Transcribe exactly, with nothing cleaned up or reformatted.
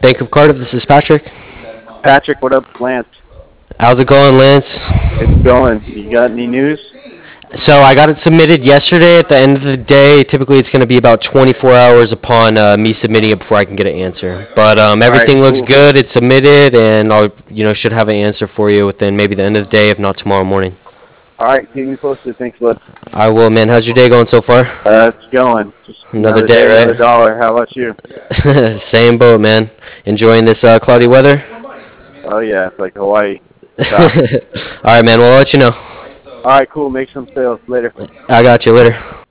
Bank of Cardiff. This is Patrick. Patrick, what up, Lance? How's it going, Lance? It's going. You got any news? So I got it submitted yesterday. At the end of the day, typically it's going to be about twenty-four hours upon uh, me submitting it before I can get an answer. But um, everything right, looks cool. good. It's submitted, and I'll you know should have an answer for you within maybe the end of the day, if not tomorrow morning. All right, keep me posted. Thanks, bud. I will, man. How's your day going so far? Uh, it's going. Just Another another day, right? Another dollar. How about you? Same boat, man. Enjoying this uh, cloudy weather? Oh, yeah, it's like Hawaii. All right, man. Well, I'll let you know. All right, cool. Make some sales. Later. I got you. Later.